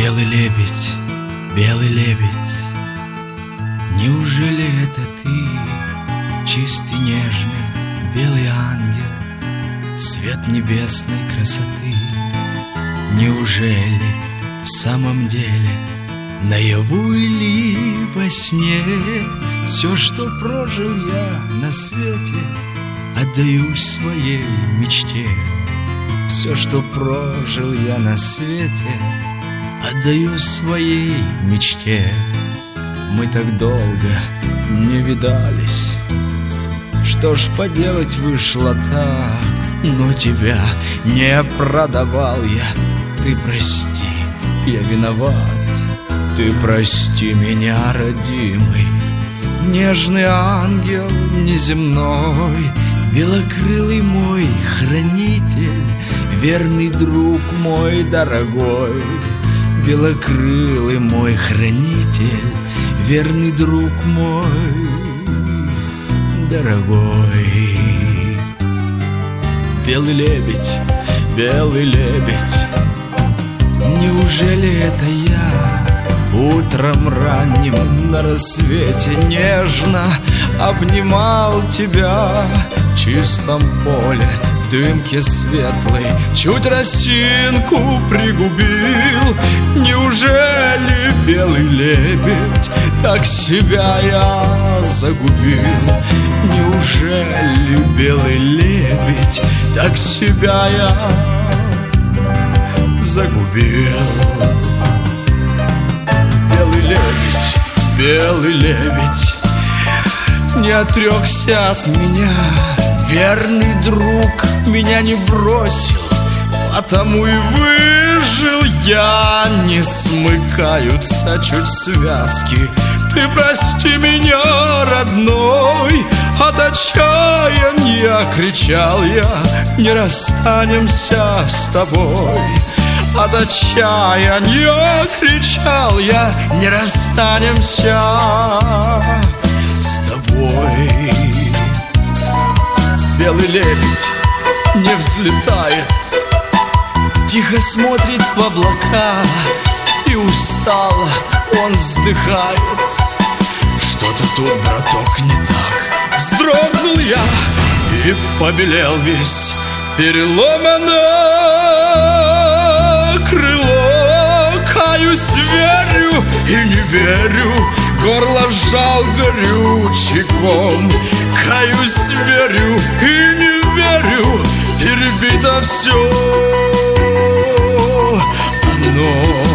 белый лебедь, неужели это ты, чистый, нежный, белый ангел, свет небесной красоты? Неужели в самом деле наяву или во сне все, что прожил я на свете, отдаю своей мечте? Все, что прожил я на свете, отдаю своей мечте. Мы так долго не видались, что ж поделать, вышло так. Но тебя не продавал я, ты прости, я виноват. Ты прости меня, родимый, нежный ангел неземной, белокрылый мой хранитель, верный друг мой дорогой. Белокрылый мой хранитель, верный друг мой дорогой. Белый лебедь, неужели это я утром ранним на рассвете нежно обнимал тебя в чистом поле, в дымке светлой, чуть росинку пригубил? Неужели, белый лебедь, так себя я загубил? Неужели, белый лебедь, так себя я загубил? Белый лебедь, не отрекся от меня, верный друг меня не бросил, потому и выжил я. Не смыкаются чуть связки, ты прости меня, родной. От отчаяния кричал я, не расстанемся с тобой. От отчаяния кричал я, не расстанемся с тобой. Белый лебедь не взлетает, тихо смотрит в облака, и устало он вздыхает. Что-то тут, браток, не так. Вздрогнул я и побелел весь, переломано крыло. Каюсь, верю и не верю, горло сжал горючий ком. Каюсь, верю и не верю, перебито все оно.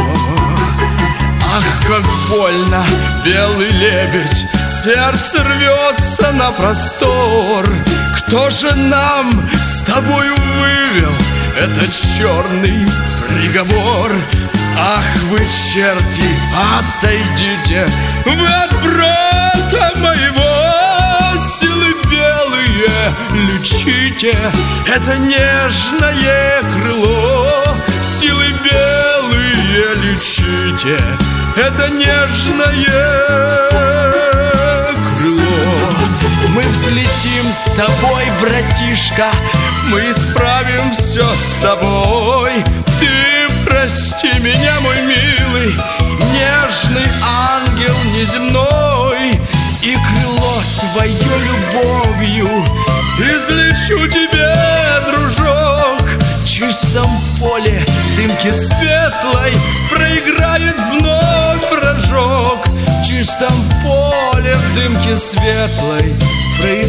Ах, как больно, белый лебедь, сердце рвется на простор. Кто же нам с тобою вывел этот черный приговор? Ах, вы, черти, отойдите вы от брата моего. Силы белые лечите это нежное крыло. Силы белые лечите это нежное крыло. Мы взлетим с тобой, братишка, мы исправим все с тобой. Ты прости меня, мой милый, нежный ангел неземной, и крыло твое любовью излечу тебе, дружок. В чистом поле дымки светлой проиграет вновь рожок. В чистом поле в дымке светлой проиграет